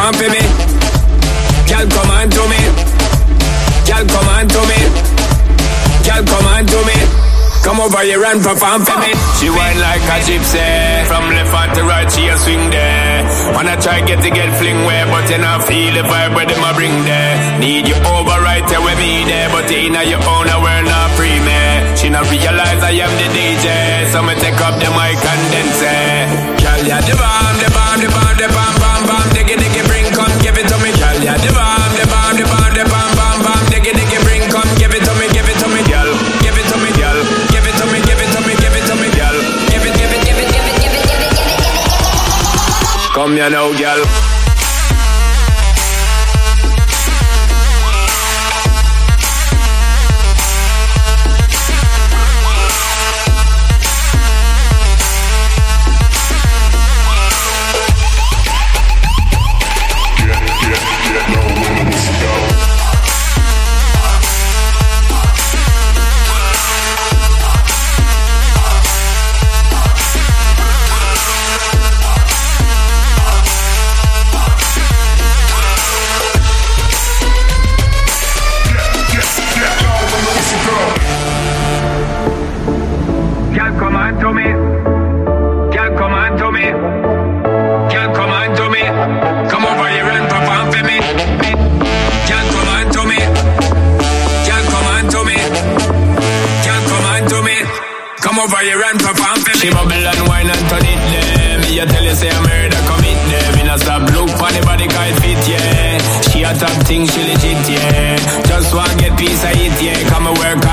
perform for me. Girl, come on to me. Girl, come on to me. Girl, come on to me. Come over here and perform for me. She whine like a gypsy. From left hand to right, she a swing there. Wanna try get fling where, but you not feel the vibe where them a bring there. Need you over right there with me there, but in your own world not free me. She not realize I am the DJ, so me take up the mic and then say, girl, yeah, the bomb, the bomb, the bomb, the bomb, bomb, bomb, diggy, diggy, bring, come give it to me. Girl, yeah, the bomb, the bomb, the bomb, the bomb, bomb, bomb, diggy, diggy, bring, come give it to me, girl, give it to me, girl. Come here now, girl. Over here and perform for me. She bubble and wine and turn it there. Me a tell you say a murder commit there. Me not stop look for the body guy fit, yeah. She a top thing, she legit, yeah. Just want get piece of it, yeah. Come and work